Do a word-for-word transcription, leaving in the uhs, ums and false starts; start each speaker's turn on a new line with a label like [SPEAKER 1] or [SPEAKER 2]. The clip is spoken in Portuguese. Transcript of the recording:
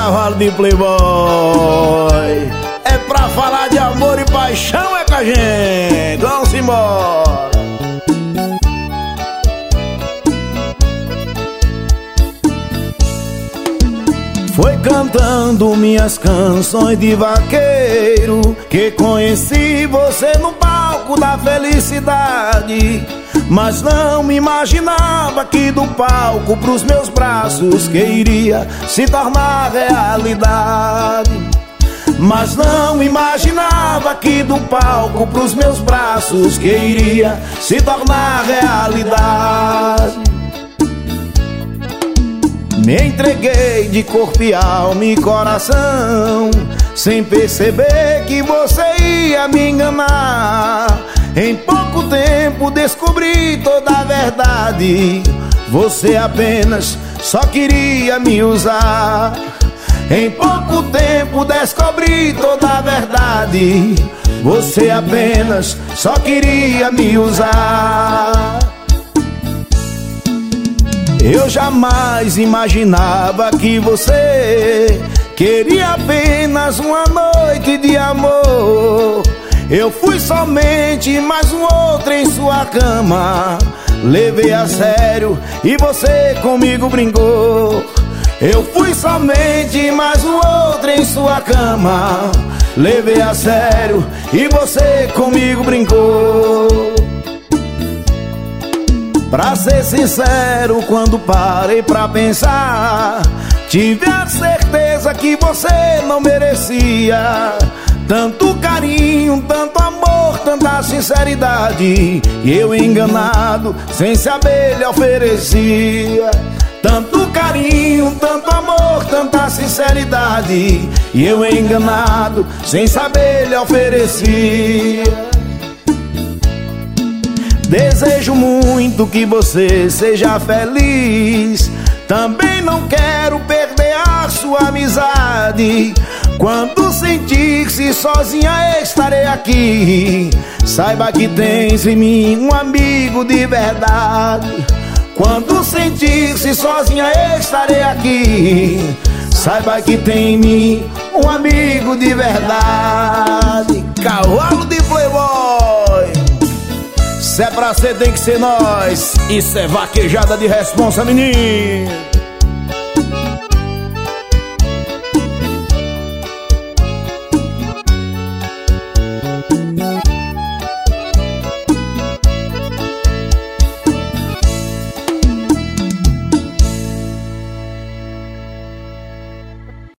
[SPEAKER 1] cavalo de playboy. É pra falar de amor e paixão, é com a gente. Vamos embora. Foi cantando minhas canções de vaqueiro que conheci você no palco da felicidade. Mas não me imaginava que do palco pros meus braços que iria se tornar realidade. Mas não imaginava que do palco pros meus braços que iria se tornar realidade. Me entreguei de corpo e alma e coração, sem perceber que você ia me enganar. Em pouco tempo descobri toda a verdade. Você apenas só queria me usar. Em pouco tempo descobri toda a verdade. Você apenas só queria me usar. Eu jamais imaginava que você queria apenas uma noite de amor. Eu fui somente mais um outro em sua cama. Levei a sério e você comigo brincou. Eu fui somente mais um outro em sua cama. Levei a sério e você comigo brincou. Pra ser sincero, quando parei pra pensar, tive a certeza que você não merecia tanto carinho, tanto amor, tanta sinceridade. E eu enganado, sem saber, lhe oferecia tanto carinho, tanto amor, tanta sinceridade. E eu enganado, sem saber, lhe oferecia. Desejo muito que você seja feliz. Também não quero perder a sua amizade. Quando sentir-se sozinha, estarei aqui. Saiba que tens em mim um amigo de verdade. Quando sentir-se sozinha, estarei aqui. Saiba que tem em mim um amigo de verdade. Cavalo de playboy. Se é pra ser, tem que ser nós. Isso é vaquejada de responsa, menino.